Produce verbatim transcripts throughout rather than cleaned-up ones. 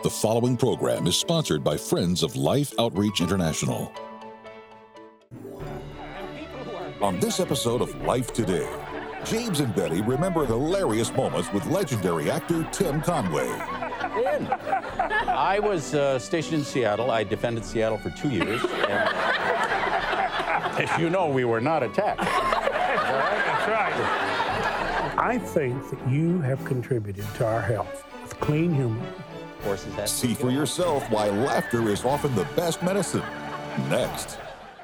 The following program is sponsored by Friends of Life Outreach International. On this episode of Life Today, James and Betty remember hilarious moments with legendary actor Tim Conway. In. I was uh, stationed in Seattle. I defended Seattle for two years. And as you know, we were not attacked. That's right. I think that you have contributed to our health with clean humor. See for yourself why laughter is often the best medicine. Next.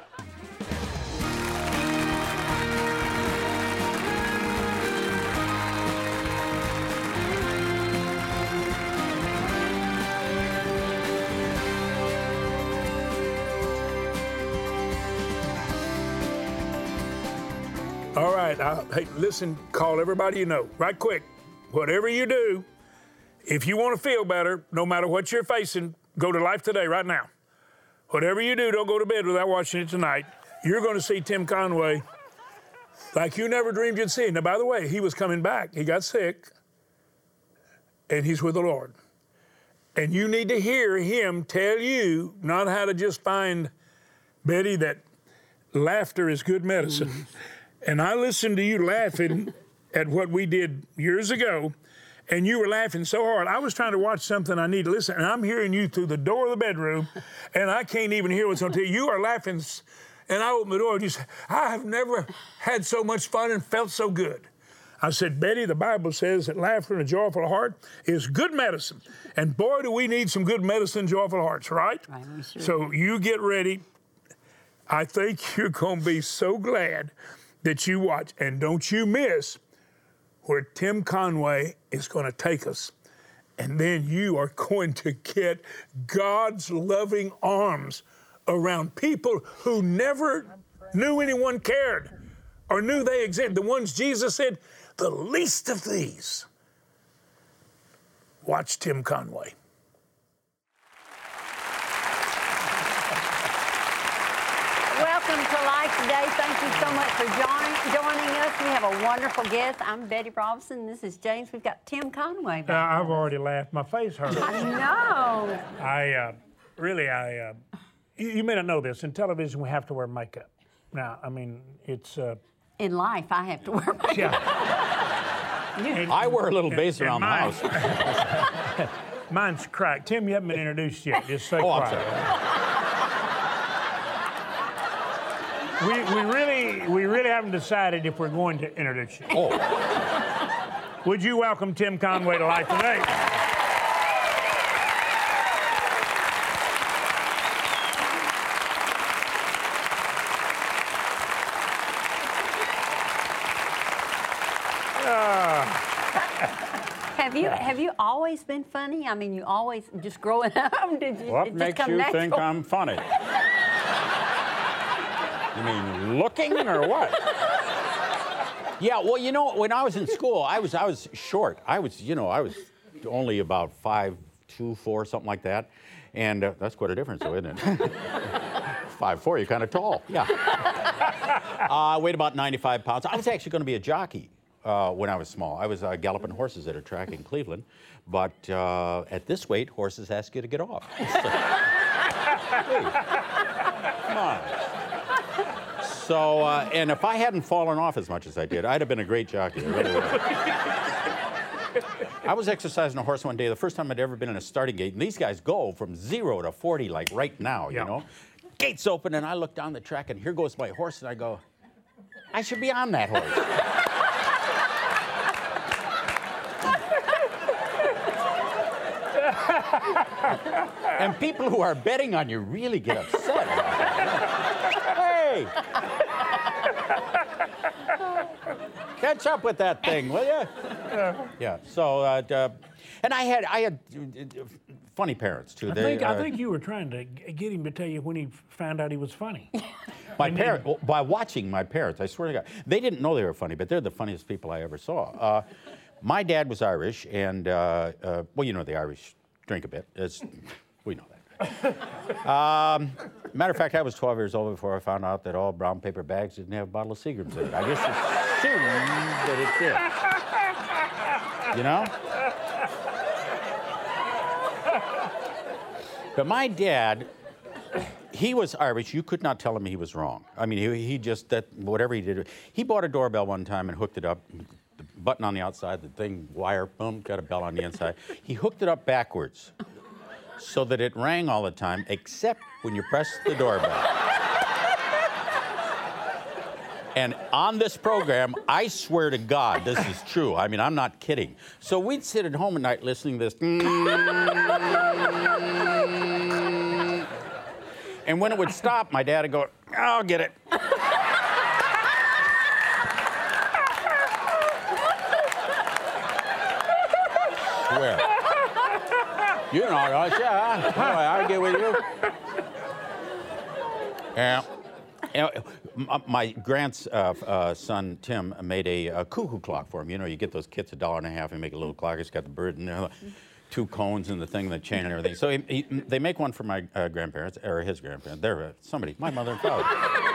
All right, uh, hey, listen, call everybody you know, right quick. Whatever you do, if you want to feel better, no matter what you're facing, go to Life Today right now. Whatever you do, don't go to bed without watching it tonight. You're going to see Tim Conway like you never dreamed you'd see. Now, by the way, he was coming back. He got sick, and he's with the Lord. And you need to hear him tell you not how to just find, Betty, that laughter is good medicine. Mm. And I listened to you laughing at what we did years ago, and you were laughing so hard. I was trying to watch something I need to listen, and I'm hearing you through the door of the bedroom, and I can't even hear what's on T V. You are laughing, and I open the door, and you say, I have never had so much fun and felt so good. I said, Betty, the Bible says that laughter and a joyful heart is good medicine. And boy, do we need some good medicine, joyful hearts, right? Right, we sure So you get ready. I think you're going to be so glad that you watch. And don't you miss where Tim Conway is going to take us. And then you are going to get God's loving arms around people who never knew anyone cared or knew they existed. The ones Jesus said, the least of these. Watch Tim Conway. Welcome to Life Today. Thank you so much for join, joining us. We have a wonderful guest. I'm Betty Robinson. This is James. We've got Tim Conway Uh, I've already laughed. My face hurts. I know. I uh, really, I. Uh, you, you may not know this. In television, we have to wear makeup. Now, I mean, it's. Uh, In life, I have to wear makeup. yeah. You- I wear a little base and around the mine- house. Mine's cracked. Tim, you haven't been introduced yet. Just say Oh, I'm quiet. sorry. We, we really we really haven't decided if we're going to introduce you. Oh, Would you welcome Tim Conway to Life Today? Have you have you always been funny? I mean, you always just growing up. Did you? what it just makes come you natural? think I'm funny? You mean looking or what? Yeah, well, you know, when I was in school, I was I was short. I was, you know, I was only about five, two, four, something like that, and uh, that's quite a difference, though, isn't it? Five, four, you're kind of tall. Yeah. I uh, weighed about ninety-five pounds. I was actually going to be a jockey uh, when I was small. I was uh, galloping horses at a track in Cleveland, but uh, at this weight, horses ask you to get off. Please. Come on. So, uh, and if I hadn't fallen off as much as I did, I'd have been a great jockey. I really would. I was exercising a horse one day, the first time I'd ever been in a starting gate, and these guys go from zero to forty like right now, you Yeah. know? Gates open, and I look down the track, and here goes my horse, and I go, I should be on that horse. And people who are betting on you really get upset. Hey! Catch up with that thing, will you? Yeah. So, uh, uh, and I had I had uh, funny parents too. I They, think, I uh, think you were trying to g- get him to tell you when he found out he was funny. My parents, well, by watching my parents, I swear to God, they didn't know they were funny, but they're the funniest people I ever saw. Uh, my dad was Irish, and uh, uh, well, you know the Irish drink a bit. It's, we know that. Um, matter of fact, I was twelve years old before I found out that all brown paper bags didn't have a bottle of Seagram's in it. I just assumed that it did. You know? But my dad, he was Irish. You could not tell him he was wrong. I mean, he, he just, that whatever he did. He bought a doorbell one time and hooked it up. The button on the outside, the thing, wire, boom, got a bell on the inside. He hooked it up backwards so that it rang all the time, except when you pressed the doorbell. And on this program, I swear to God, this is true. I mean, I'm not kidding. So we'd sit at home at night listening to this. And when it would stop, my dad would go, I'll get it. Swear. You know, I yeah, I get with you. Yeah. You know, my grandson, uh, uh, son, Tim, made a, a cuckoo clock for him. You know, you get those kits, a dollar and a half, and make a little clock. It's got the bird and the two cones and the thing, the chain and everything. So he, he, they make one for my uh, grandparents, or his grandparents. They're uh, somebody, my mother and father.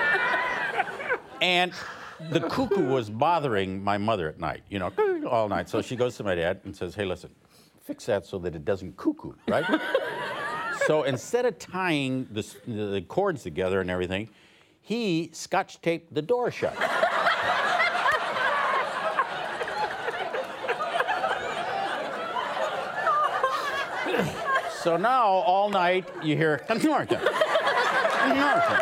And the cuckoo was bothering my mother at night, you know, all night. So she goes to my dad and says, hey, listen, fix that so that it doesn't cuckoo, right? So instead of tying the, the cords together and everything, he scotch taped the door shut. So now all night you hear Norton. Norton.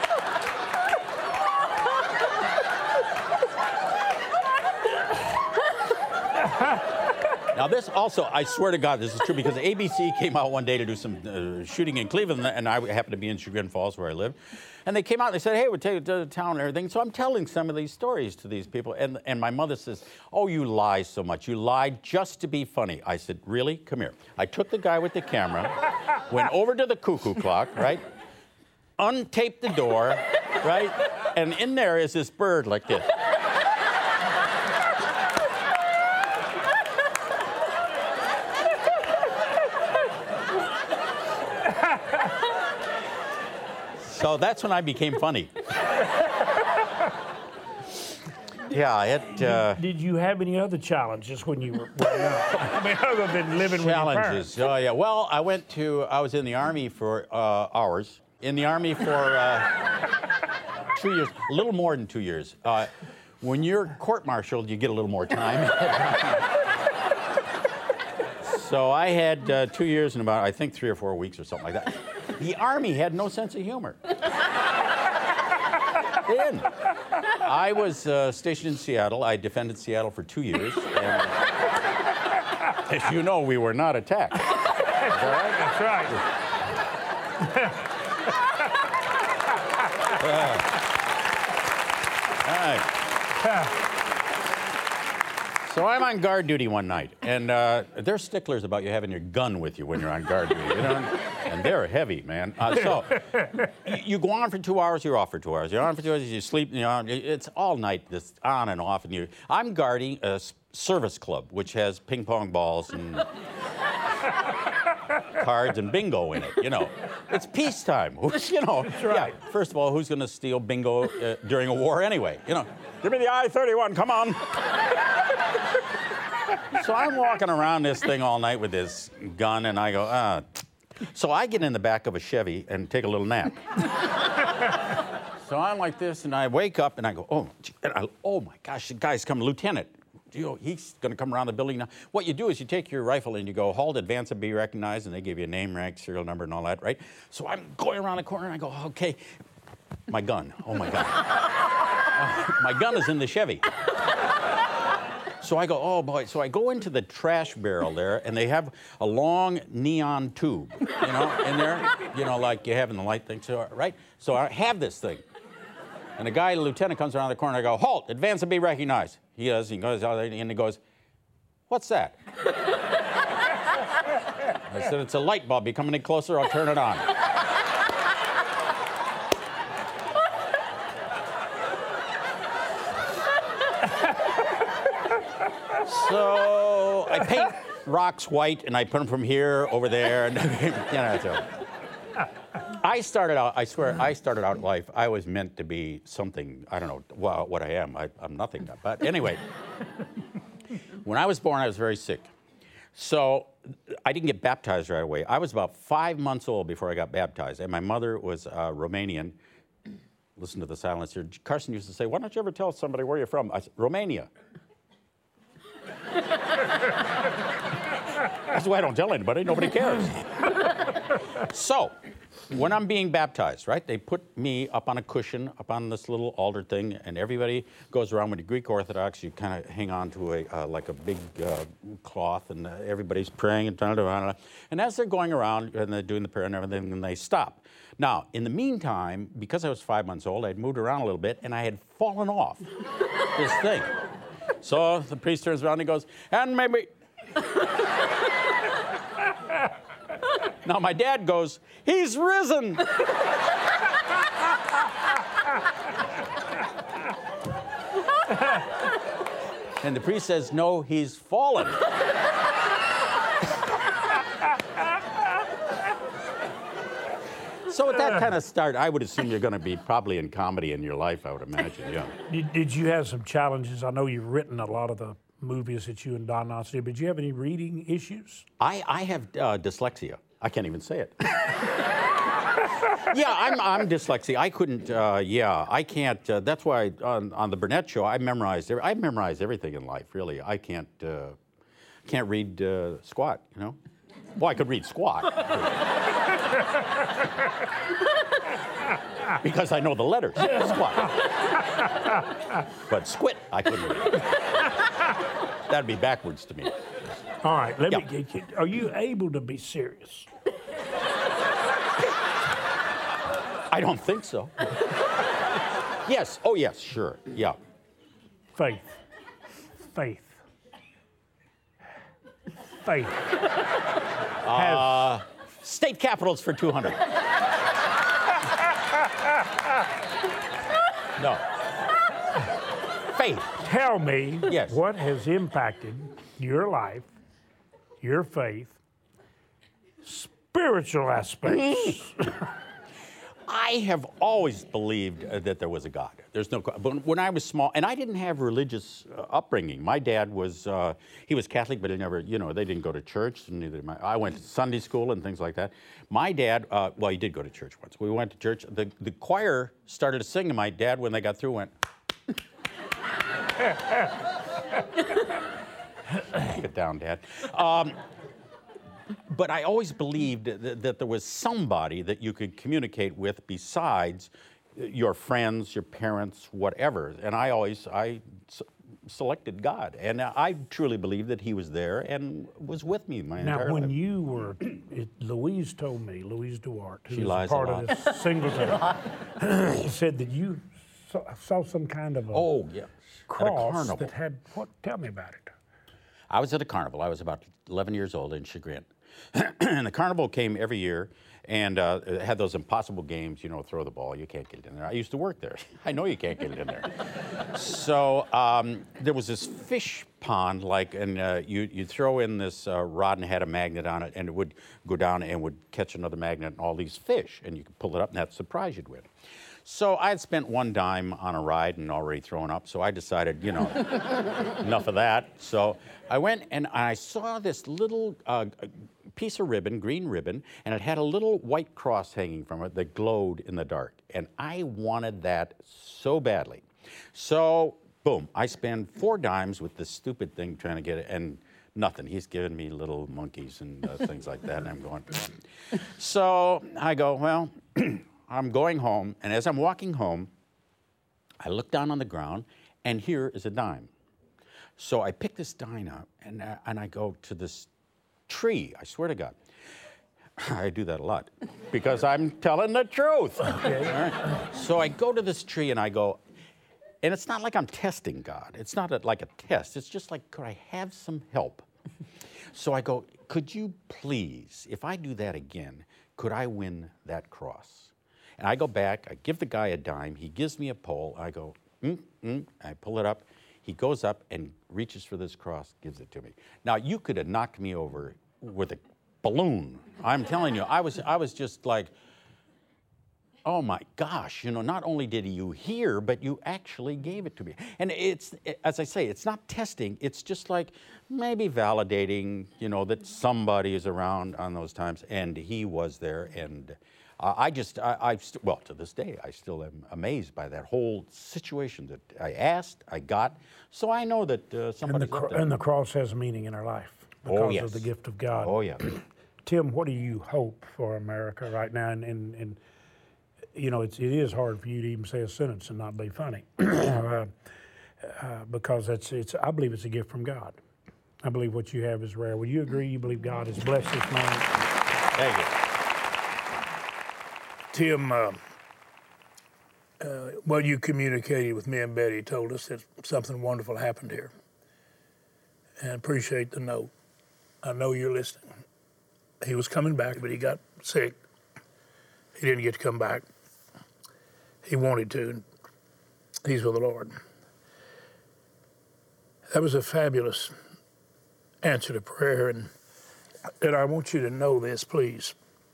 Now this also, I swear to God, this is true because A B C came out one day to do some uh, shooting in Cleveland, and I happened to be in Chagrin Falls where I live. And they came out and they said, hey, we'll take you to the town and everything. So I'm telling some of these stories to these people. And, and my mother says, oh, you lie so much. You lied just to be funny. I said, really? Come here. I took the guy with the camera, went over to the cuckoo clock, right? Untaped the door, right? And in there is this bird like this. So that's when I became funny. Yeah, it. Uh, did, did you have any other challenges when you were growing up? I mean, other than living with your parents? Challenges. Oh yeah. Well, I went to. I was in the Army for uh, hours. In the Army for uh, two years, a little more than two years. Uh, when you're court-martialed, you get a little more time. So I had uh, two years and about, I think, three or four weeks or something like that. The Army had no sense of humor. They didn't. I was uh, stationed in Seattle. I defended Seattle for two years. And, as you know, we were not attacked. Is that right? That's right. uh, all right. So I'm on guard duty one night, and uh, they're sticklers about you having your gun with you when you're on guard duty, you know? And they're heavy, man. Uh, so you, you go on for two hours, you're off for two hours. You're on for two hours, you sleep, you know, it's all night, this on and off. And you, I'm guarding a service club, which has ping pong balls and cards and bingo in it, you know. It's peacetime, you know. That's right. Yeah, first of all, who's going to steal bingo uh, during a war anyway, you know? Give me the I thirty-one, come on. So I'm walking around this thing all night with this gun, and I go, ah. So I get in the back of a Chevy and take a little nap. So I'm like this, and I wake up, and I go, oh, and I, oh my gosh, the guy's coming, Lieutenant. You know, he's going to come around the building now. What you do is you take your rifle and you go, halt, advance, and be recognized, and they give you a name, rank, serial number, and all that, right? So I'm going around the corner, and I go, okay, my gun, oh my God. Uh, my gun is in the Chevy. So I go, oh boy. So I go into the trash barrel there, and they have a long neon tube, you know, in there, you know, like you have in the light thing, so, right? So I have this thing. And the guy, the lieutenant, comes around the corner, and I go, halt, advance and be recognized. He does, he goes out there, and he goes, what's that? I said, it's a light bulb. You coming in closer, I'll turn it on. So I paint rocks white, and I put them from here over there, and you know. So. I started out. I swear, I started out in life. I was meant to be something. I don't know well, what I am. I, I'm nothing. But anyway, when I was born, I was very sick. So I didn't get baptized right away. I was about five months old before I got baptized, and my mother was uh, Romanian. Listen to the silence here. Carson used to say, "Why don't you ever tell somebody where you're from?" I said, "Romania." That's why I don't tell anybody. Nobody cares. So, when I'm being baptized, right, they put me up on a cushion, up on this little altar thing, and everybody goes around. With the Greek Orthodox, you kind of hang on to a uh, like a big uh, cloth, and uh, everybody's praying and blah, blah, blah. And as they're going around and they're doing the prayer and everything, then they stop. Now, in the meantime, because I was five months old, I'd moved around a little bit, and I had fallen off this thing. So the priest turns around and he goes, "And maybe." Now my dad goes, "He's risen." And the priest says, "No, he's fallen." So at that kind of start, I would assume you're going to be probably in comedy in your life, I would imagine, yeah. Did, did you have some challenges? I know you've written a lot of the movies that you and Don Knotts did, but did you have any reading issues? I, I have uh, dyslexia. I can't even say it. Yeah, I'm, I'm dyslexic. I couldn't, uh, yeah, I can't. Uh, that's why on, on the Burnett Show, I memorized, I memorized everything in life, really. I can't, uh, can't read uh, squat, you know? Well, I could read squat. Because I know the letters, squat. But squit, I couldn't read. That'd be backwards to me. All right, let Yeah. me get you. Are you able to be serious? I don't think so. Yes, oh yes, sure, yeah. Faith. Faith. Faith. Uh, state capitals for two hundred. No. Faith. Tell me Yes. what has impacted your life, your faith, spiritual aspects. I have always believed uh, that there was a God. There's no, but when I was small, and I didn't have religious uh, upbringing. My dad was, uh, he was Catholic, but he never, you know, they didn't go to church. And neither did my, I went to Sunday school and things like that. My dad, uh, well, he did go to church once. We went to church. The, the choir started to sing, and my dad, when they got through, went. Keep it down, Dad. Um, But I always believed that, that there was somebody that you could communicate with besides your friends, your parents, whatever. And I always, I s- selected God. And I truly believe that he was there and was with me my Now, entire when life. you were, it, Louise told me, Louise Duarte, who She is a lies a part lot. of this singleton, said that you saw, saw some kind of a Oh, yeah. At a cross carnival. that had, what, tell me about it. I was at a carnival. I was about eleven years old in Chagrin. And the carnival came every year and uh, it had those impossible games, you know, throw the ball, you can't get it in there. I used to work there. I know you can't get it in there. So um, there was this fish pond, like, and uh, you, you'd throw in this uh, rod and had a magnet on it, and it would go down and would catch another magnet and all these fish, and you could pull it up, and that's the prize you'd win. So I had spent one dime on a ride and already thrown up, so I decided, you know, enough of that. So I went and I saw this little uh, piece of ribbon, green ribbon, and it had a little white cross hanging from it that glowed in the dark. And I wanted that so badly. So, boom, I spend four dimes with this stupid thing trying to get it, and nothing. He's giving me little monkeys and uh, things like that, and I'm going. So I go, well, I'm going home, and as I'm walking home, I look down on the ground, and here is a dime. So I pick this dime up, and, uh, and I go to this tree, I swear to God. I do that a lot, because I'm telling the truth. Okay. Right? So I go to this tree, and I go, and it's not like I'm testing God. It's not a, like a test. It's just like, could I have some help? So I go, could you please, if I do that again, could I win that cross? And I go back, I give the guy a dime, he gives me a pole, I go, mm, mm, I pull it up, he goes up and reaches for this cross, gives it to me. Now, you could have knocked me over with a balloon. I'm telling you, I was, I was just like, oh my gosh, you know, not only did you hear, but you actually gave it to me. And it's, as I say, it's not testing. It's just like maybe validating, you know, that somebody is around on those times. And he was there. And uh, I just, I, I st- well, to this day, I still am amazed by that whole situation that I asked, I got. So I know that uh, somebody. And the, cr- and the cross has meaning in our life because oh, yes. of the gift of God. Oh, yeah. Tim, what do you hope for America right now? And, and, and you know, it's, it is hard for you to even say a sentence and not be funny, uh, uh, because that's it's. I believe it's a gift from God. I believe what you have is rare. Would you agree? You believe God has blessed this man? Thank you. Tim, uh, uh, what you communicated with me and Betty told us that something wonderful happened here, and I appreciate the note. I know you're listening. He was coming back, but he got sick. He didn't get to come back. He wanted to, and he's with the Lord. That was a fabulous answer to prayer, and, and I want you to know this, please.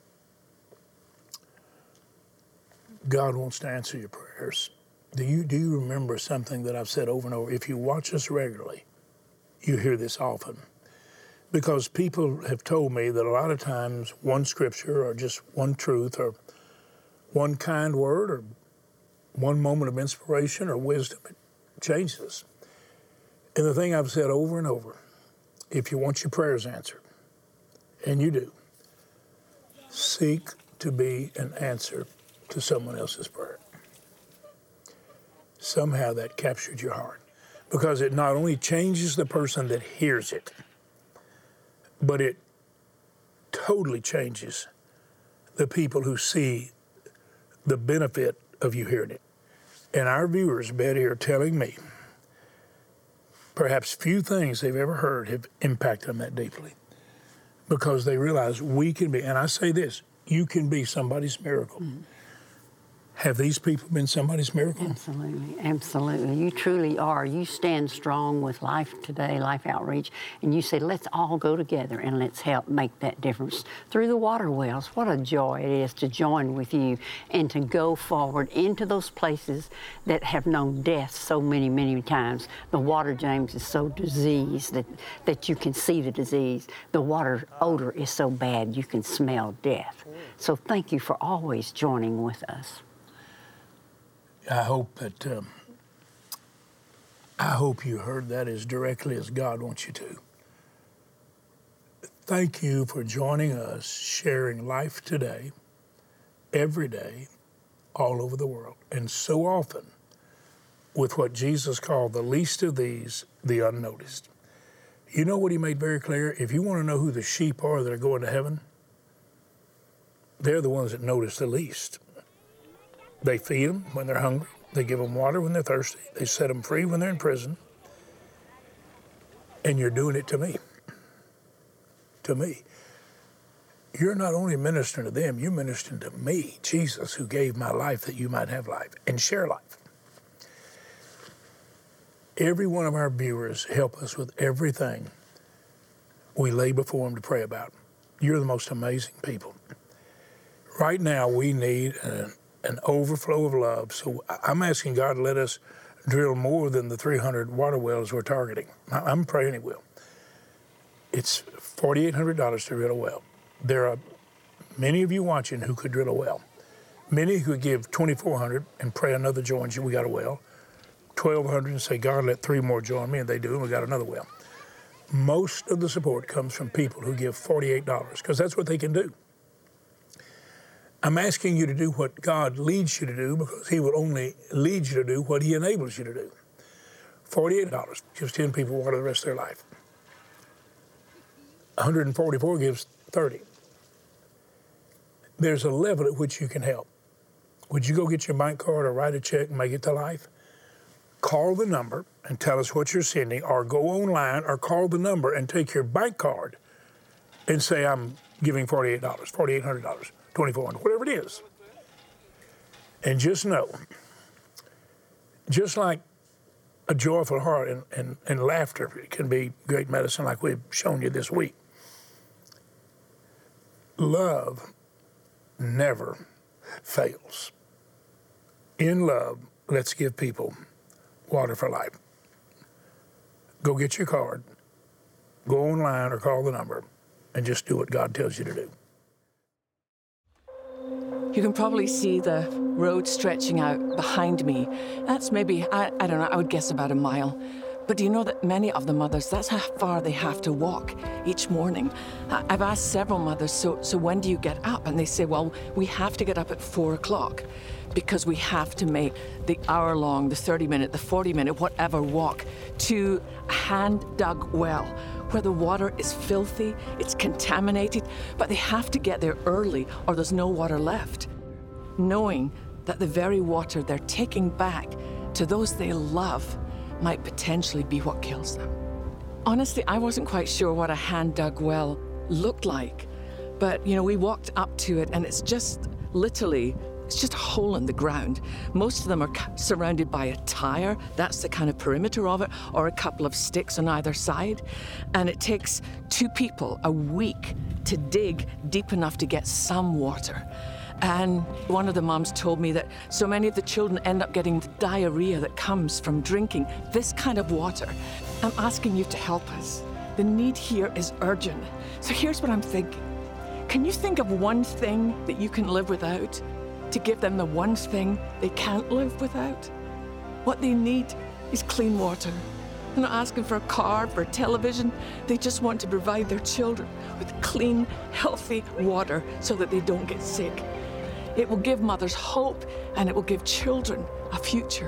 God wants to answer your prayers. Do you, do you remember something that I've said over and over? If you watch us regularly, you hear this often. Because people have told me that a lot of times one scripture or just one truth or one kind word or one moment of inspiration or wisdom, it changes us. And the thing I've said over and over, if you want your prayers answered, and you do, seek to be an answer to someone else's prayer. Somehow that captured your heart, because it not only changes the person that hears it, but it totally changes the people who see the benefit of you hearing it. And our viewers, Betty, are telling me perhaps few things they've ever heard have impacted them that deeply, because they realize we can be, and I say this, you can be somebody's miracle. Mm-hmm. Have these people been somebody's miracle? Absolutely, absolutely. You truly are. You stand strong with Life Today, Life Outreach, and you say, let's all go together and let's help make that difference through the water wells. What a joy it is to join with you and to go forward into those places that have known death so many, many times. The water, James, is so diseased that, that you can see the disease. The water odor is so bad you can smell death. So thank you for always joining with us. I hope that um, I hope you heard that as directly as God wants you to. Thank you for joining us, sharing Life Today, every day, all over the world, and so often with what Jesus called the least of these, the unnoticed. You know what he made very clear? If you want to know who the sheep are that are going to heaven, they're the ones that notice the least. They feed them when they're hungry. They give them water when they're thirsty. They set them free when they're in prison. And you're doing it to me. To me. You're not only ministering to them, you're ministering to me, Jesus, who gave my life that you might have life and share life. Every one of our viewers help us with everything we lay before them to pray about. You're the most amazing people. Right now, we need an an overflow of love. So I'm asking God to let us drill more than the three hundred water wells we're targeting. I'm praying he will. It's four thousand eight hundred dollars to drill a well. There are many of you watching who could drill a well. Many who give twenty-four hundred dollars and pray another joins you, we got a well. twelve hundred dollars and say, God, let three more join me, and they do, and we got another well. Most of the support comes from people who give forty-eight dollars, because that's what they can do. I'm asking you to do what God leads you to do, because he will only lead you to do what he enables you to do. forty-eight dollars gives ten people water the rest of their life. one hundred forty-four gives thirty. There's a level at which you can help. Would you go get your bank card or write a check and make it to Life? Call the number and tell us what you're sending, or go online or call the number and take your bank card and say, I'm giving forty-eight dollars, forty-eight hundred dollars. twenty-four hundred, whatever it is. And just know, just like a joyful heart and, and, and laughter can be great medicine like we've shown you this week, love never fails. In love, let's give people water for life. Go get your card, go online or call the number, and just do what God tells you to do. You can probably see the road stretching out behind me. That's maybe, I, I don't know, I would guess about a mile. But do you know that many of the mothers, that's how far they have to walk each morning. I've asked several mothers, so, so when do you get up? And they say, well, we have to get up at four o'clock because we have to make the hour long, the thirty minute, the forty minute, whatever walk to a hand-dug well where the water is filthy, it's contaminated, but they have to get there early or there's no water left, knowing that the very water they're taking back to those they love might potentially be what kills them. Honestly, I wasn't quite sure what a hand-dug well looked like, but you know, we walked up to it and it's just literally, it's just a hole in the ground. Most of them are surrounded by a tire, that's the kind of perimeter of it, or a couple of sticks on either side. And it takes two people a week to dig deep enough to get some water. And one of the moms told me that so many of the children end up getting the diarrhea that comes from drinking this kind of water. I'm asking you to help us. The need here is urgent. So here's what I'm thinking. Can you think of one thing that you can live without to give them the one thing they can't live without? What they need is clean water. They're not asking for a car, for a television. They just want to provide their children with clean, healthy water so that they don't get sick. It will give mothers hope, and it will give children a future.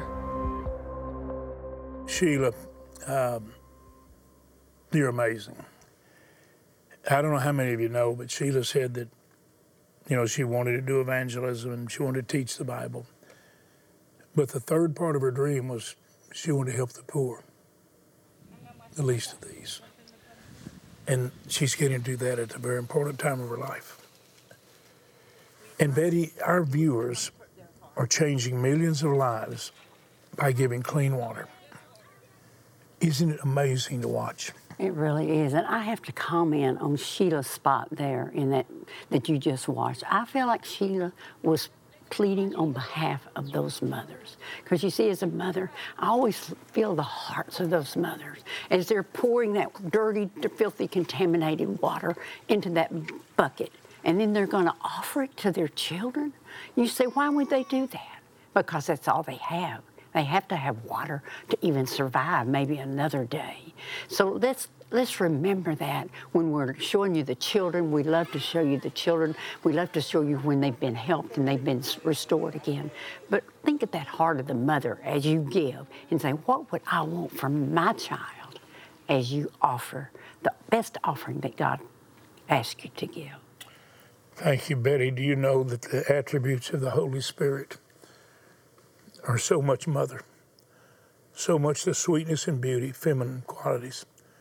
Sheila, um, you're amazing. I don't know how many of you know, but Sheila said that, you know, she wanted to do evangelism and she wanted to teach the Bible. But the third part of her dream was she wanted to help the poor, the least of these. And she's getting to do that at a very important time of her life. And Betty, our viewers are changing millions of lives by giving clean water. Isn't it amazing to watch? It really is. And I have to comment on Sheila's spot there in that that you just watched. I feel like Sheila was pleading on behalf of those mothers. Because you see, as a mother, I always feel the hearts of those mothers as they're pouring that dirty, filthy, contaminated water into that bucket. And then they're going to offer it to their children. You say, why would they do that? Because that's all they have. They have to have water to even survive maybe another day. So let's let's remember that when we're showing you the children. We love to show you the children. We love to show you when they've been helped and they've been restored again. But think of that heart of the mother as you give and say, what would I want from my child as you offer the best offering that God asks you to give? Thank you, Betty. Do you know that the attributes of the Holy Spirit are so much mother, so much the sweetness and beauty, feminine qualities?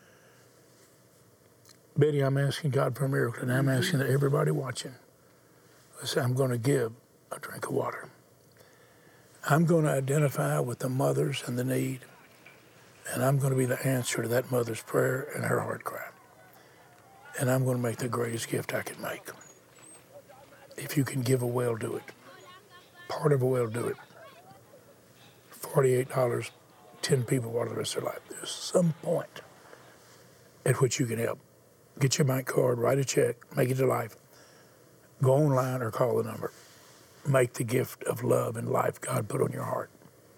Betty, I'm asking God for a miracle, and I'm asking that everybody watching, listen, I'm going to give a drink of water. I'm going to identify with the mothers and the need, and I'm going to be the answer to that mother's prayer and her heart cry. And I'm going to make the greatest gift I can make. If you can give a well, do it. Part of a well, do it. forty-eight dollars, ten people water the rest of their life. There's some point at which you can help. Get your bank card, write a check, make it to life. Go online or call the number. Make the gift of love and life God put on your heart.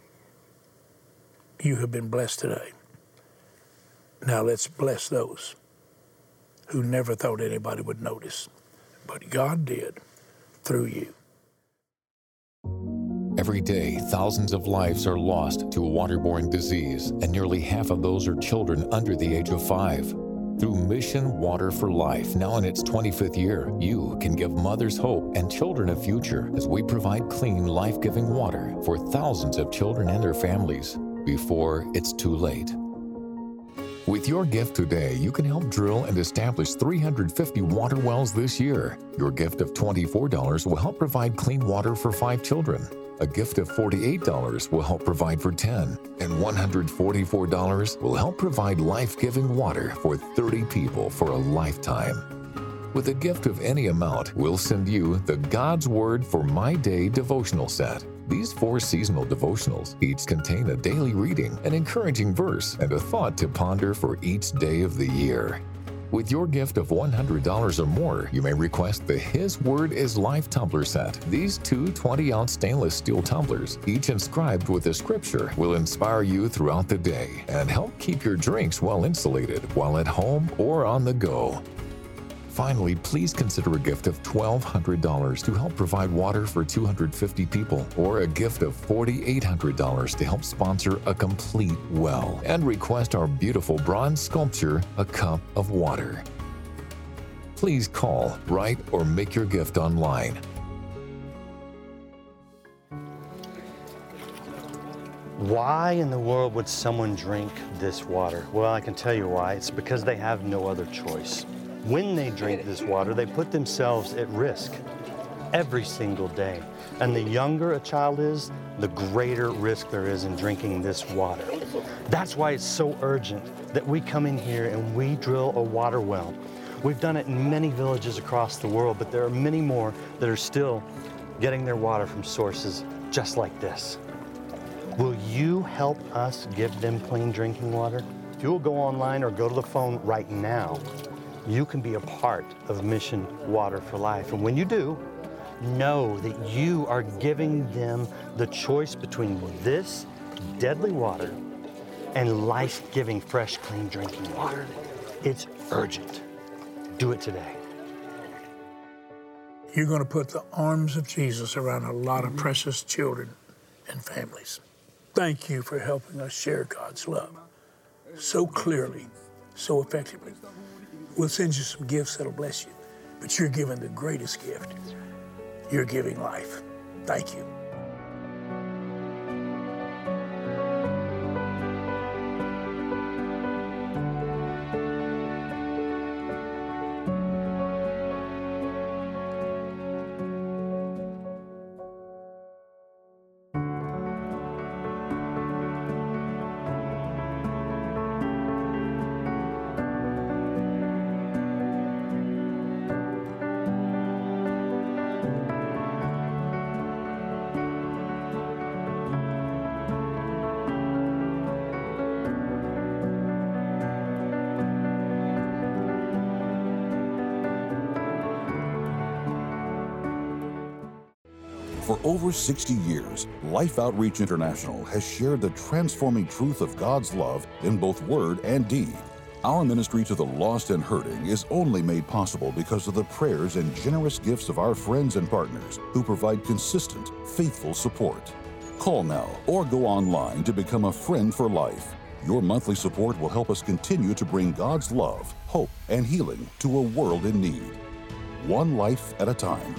You have been blessed today. Now let's bless those who never thought anybody would notice, but God did through you. Every day, thousands of lives are lost to a waterborne disease, and nearly half of those are children under the age of five. Through Mission Water for Life, now in its twenty-fifth year, you can give mothers hope and children a future as we provide clean, life-giving water for thousands of children and their families before it's too late. With your gift today, you can help drill and establish three hundred fifty water wells this year. Your gift of twenty-four dollars will help provide clean water for five children. A gift of forty-eight dollars will help provide for ten, and one hundred forty-four dollars will help provide life-giving water for thirty people for a lifetime. With a gift of any amount, we'll send you the God's Word for My Day devotional set. These four seasonal devotionals each contain a daily reading, an encouraging verse, and a thought to ponder for each day of the year. With your gift of one hundred dollars or more, you may request the His Word is Life tumbler set. These two twenty-ounce stainless steel tumblers, each inscribed with a scripture, will inspire you throughout the day and help keep your drinks well insulated while at home or on the go. Finally, please consider a gift of twelve hundred dollars to help provide water for two hundred fifty people, or a gift of four thousand eight hundred dollars to help sponsor a complete well, and request our beautiful bronze sculpture, A Cup of Water. Please call, write, or make your gift online. Why in the world would someone drink this water? Well, I can tell you why. It's because they have no other choice. When they drink this water, they put themselves at risk every single day. And the younger a child is, the greater risk there is in drinking this water. That's why it's so urgent that we come in here and we drill a water well. We've done it in many villages across the world, but there are many more that are still getting their water from sources just like this. Will you help us give them clean drinking water? If you will go online or go to the phone right now, you can be a part of Mission Water for Life. And when you do, know that you are giving them the choice between this deadly water and life-giving, fresh, clean drinking water. It's urgent. Do it today. You're going to put the arms of Jesus around a lot of precious children and families. Thank you for helping us share God's love so clearly, so effectively. We'll send you some gifts that'll bless you, but you're giving the greatest gift. You're giving life. Thank you. For over sixty years, Life Outreach International has shared the transforming truth of God's love in both word and deed. Our ministry to the lost and hurting is only made possible because of the prayers and generous gifts of our friends and partners who provide consistent, faithful support. Call now or go online to become a friend for life. Your monthly support will help us continue to bring God's love, hope, and healing to a world in need. One life at a time.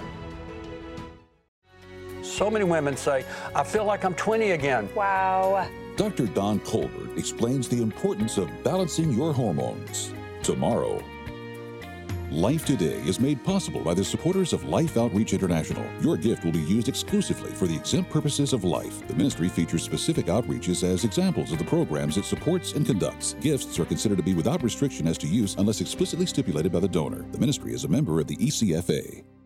So many women say, I feel like I'm twenty again. Wow. Doctor Don Colbert explains the importance of balancing your hormones. Tomorrow. Life Today is made possible by the supporters of Life Outreach International. Your gift will be used exclusively for the exempt purposes of life. The ministry features specific outreaches as examples of the programs it supports and conducts. Gifts are considered to be without restriction as to use unless explicitly stipulated by the donor. The ministry is a member of the E C F A.